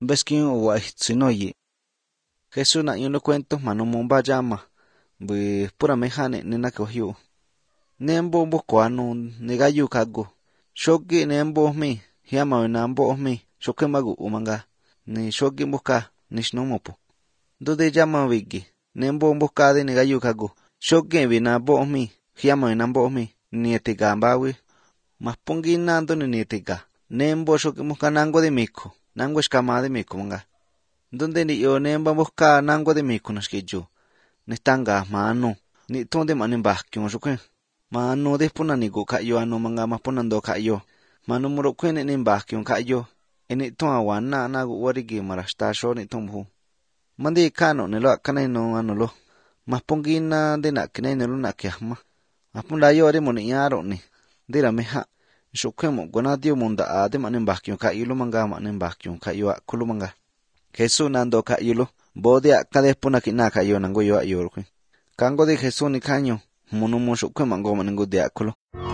Beskin o sinoyi. Jesús na yung lo cuento manumong ba llama. Bu pura mejane nena kohyu. Nembo mboko anu negayu kago. Shogi nembo mi. Hiama nambo mi. Shoke magu umanga. Ni shogi mboka nishnomopo. Dode llama wigi. Nembo mboka de negayu kago. Shogi vina bo mi. Hiama nambo mi. Nietiga mbawi. Mapungi nando ni nietiga. Nembo shogi mboka nango de miko. Nango eskama de miko manga. Donde ni yo nemba mboka nango de miko nashkijo. Nestanga mano. Ni tonde manimbakyo shukwe. Mano despuna ni go kayo ano manga mapunando kayo. Mano muro kwene ni mbakyo kayo. Eni to awana na go warigi marashta sho ni tombu. Mandi kano nelo akane no anulo. Mapungina de na kene nelo na kyahma. Mapunda yo de moni yaro ni. Dira meha. Shukwemo gonadio munda ade manimbakyo kayo lo manga manimbakyo kayo akulu manga. Jesús nando kayo. Bode akade puna kina kayo nango yo ayo. Kango de Jesús ni kanyo. Monumo shukwe mango manengo de akulo.